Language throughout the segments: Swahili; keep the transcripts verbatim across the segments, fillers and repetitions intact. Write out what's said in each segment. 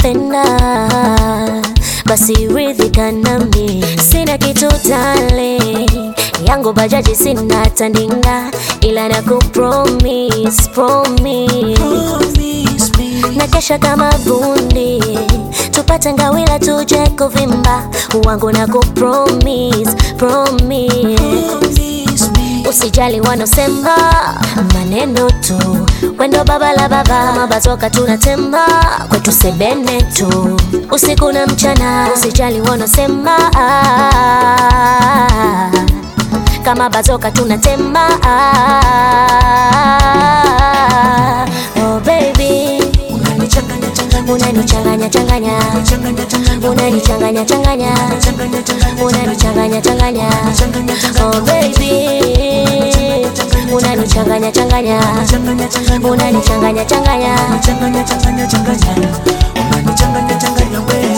nakupenda, basi ridhika nami. Sina kitu darling, yangu bajaji sina tandinga, ila nakupromise, promise, promise na kesha kama bundi, tupate ngawila tuje kuvimba, wangu nakupromise, promise, promise. Usijali wanosema maneno tu, wendo baba la baba, mabatoka tunatema, kwetu sebene tu, usiku na mchana. Usijali wanosema kama batoka tunatema. Oh baby, unanichanganya changanya, unanichanganya changanya, unanichanganya changanya, unanichanganya changanya. Oh baby, unanichanganya changanya, unanichanganya changanya, unanichanganya changanya wewe.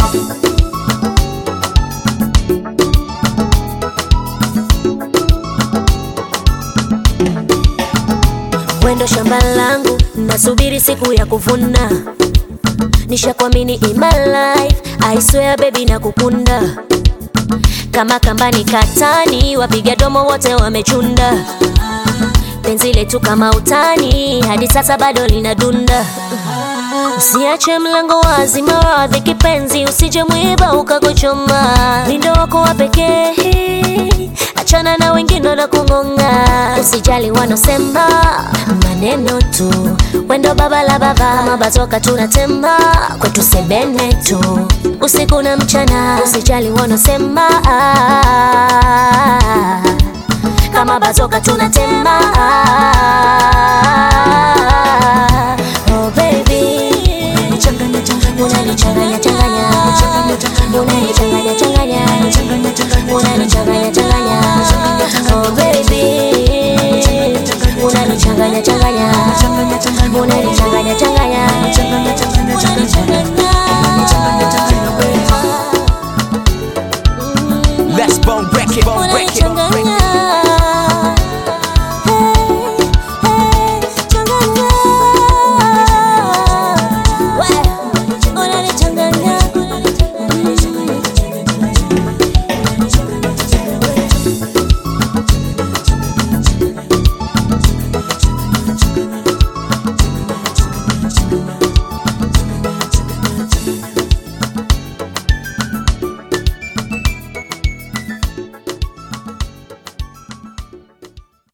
Wendo shamba langu, nasubiri siku ya kuvuna, nishakuamini in my life, I swear baby nakukunda. Kama kambani katani, wapiga domo wote wamechunda, penzi letu kama utani, hadi sasa bado linadunda. Usiache mlango wazi maradhi kipenzi, usije mwiba ukakuchoma, lindo wako wa pekee, achana na wengine na kungonga. Usijali wanosema maneno tu, wendo baba la baba, mabatoka tunatema, kwetu sebene tu, usiku na mchana. Usijali wanosema kama batoka tunatema.